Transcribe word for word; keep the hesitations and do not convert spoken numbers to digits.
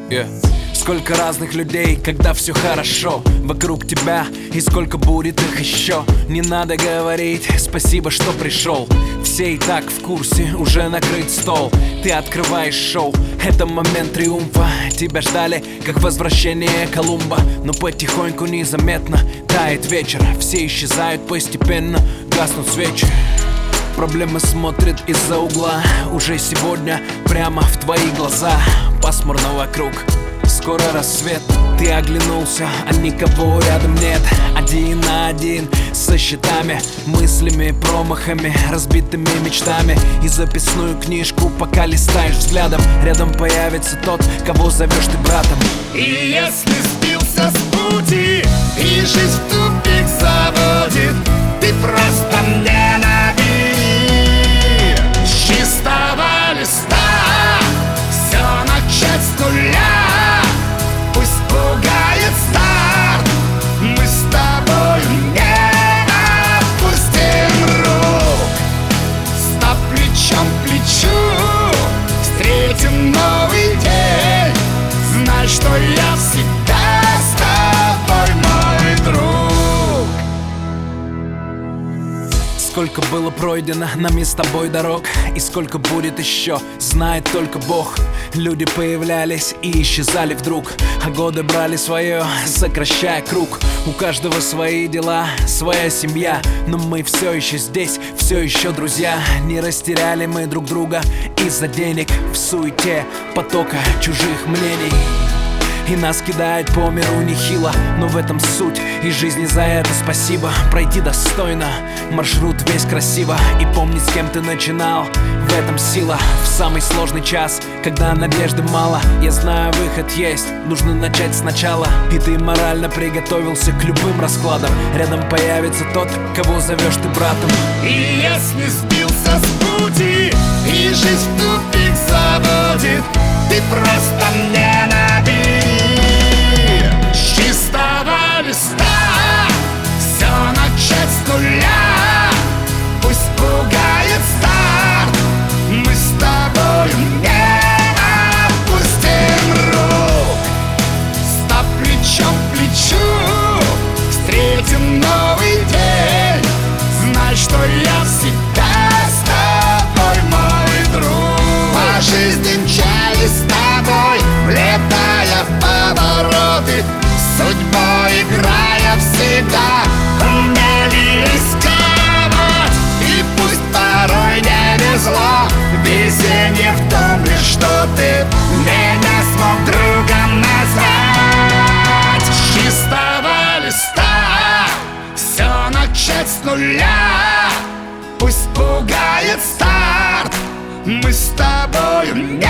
Yeah. Сколько разных людей, когда все хорошо вокруг тебя, и сколько будет их еще. Не надо говорить спасибо, что пришел. Все и так в курсе, уже накрыт стол. Ты открываешь шоу, это момент триумфа. Тебя ждали, как возвращение Колумба. Но потихоньку незаметно тает вечер. Все исчезают постепенно, гаснут свечи. Проблемы смотрят из-за угла. Уже сегодня прямо в твои глаза. Пасмурно вокруг, скоро рассвет. Ты оглянулся, а никого рядом нет. Один на один со счетами, мыслями, промахами, разбитыми мечтами. И записную книжку пока листаешь взглядом. Рядом появится тот, кого зовешь ты братом. И если сбился с пути и жизнь в тупик заводит, ты просто не набери с чистого листа. Все начать с нуля. Пусть пугает старт, мы с тобою не отпустим рук. Стоп, плечом к плечу, встретим новый день. Знай, что я всегда с тобой, мой друг. Сколько было пройдено нами с тобой дорог, и сколько будет еще, знает только Бог. Люди появлялись и исчезали вдруг, а годы брали свое, сокращая круг. У каждого свои дела, своя семья, но мы все еще здесь, все еще друзья. Не растеряли мы друг друга из-за денег в суете потока чужих мнений. И нас кидает по миру нехило, но в этом суть, и жизни за это спасибо. Пройти достойно, маршрут весь красиво, и помнить, с кем ты начинал, в этом сила. В самый сложный час, когда надежды мало, я знаю, выход есть, нужно начать сначала. И ты морально приготовился к любым раскладам. Рядом появится тот, кого зовешь ты братом. И если сбился с пути и жизнь в тупик заводит, ты просто не набери с чистого листа. Все начать с нуля, пусть пугает старт, мы с тобою не отпустим рук. Стоп, плечом к плечу, встретим новый день. Знай, что я всегда с тобой, мой друг. По жизни мчались с тобой, влетая в повороты, судьбой играя всегда умели рисковать. И пусть порой не везло, везение в том лишь, что ты меня смог другом назвать. С чистого листа все начать с нуля, пусть пугает старт, мы с тобою не